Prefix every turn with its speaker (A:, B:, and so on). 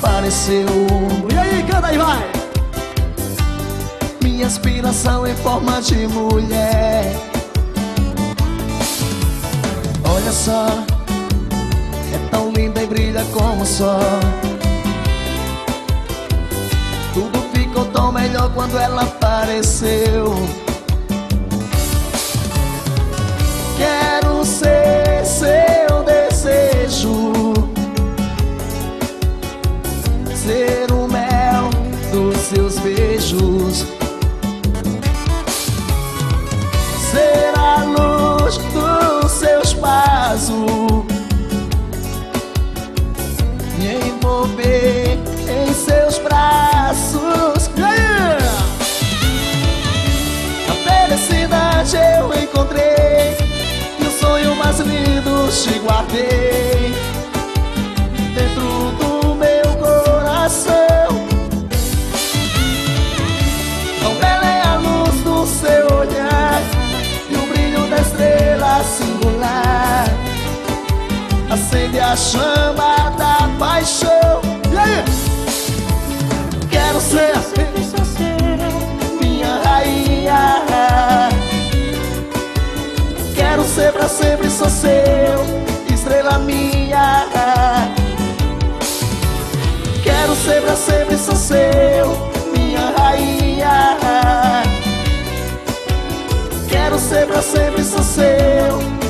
A: apareceu.
B: E aí, canta aí, vai!
A: Minha inspiração em forma de mulher. Olha só, é tão linda e brilha como o sol. Tudo ficou tão melhor quando ela apareceu. Quero ser seu desejo, ser o mel dos seus beijos, ser a luz dos seus passos, me envolver em seus braços. A felicidade eu encontrei, e o sonho mais lindo te guardei dentro do meu coração. Tão bela é a luz do seu olhar e o brilho da estrela singular acende a chama da paixão. E aí? Quero ser minha rainha, quero ser pra sempre só seu, estrela minha. Quero ser pra sempre só seu, minha rainha. Quero ser pra sempre só seu.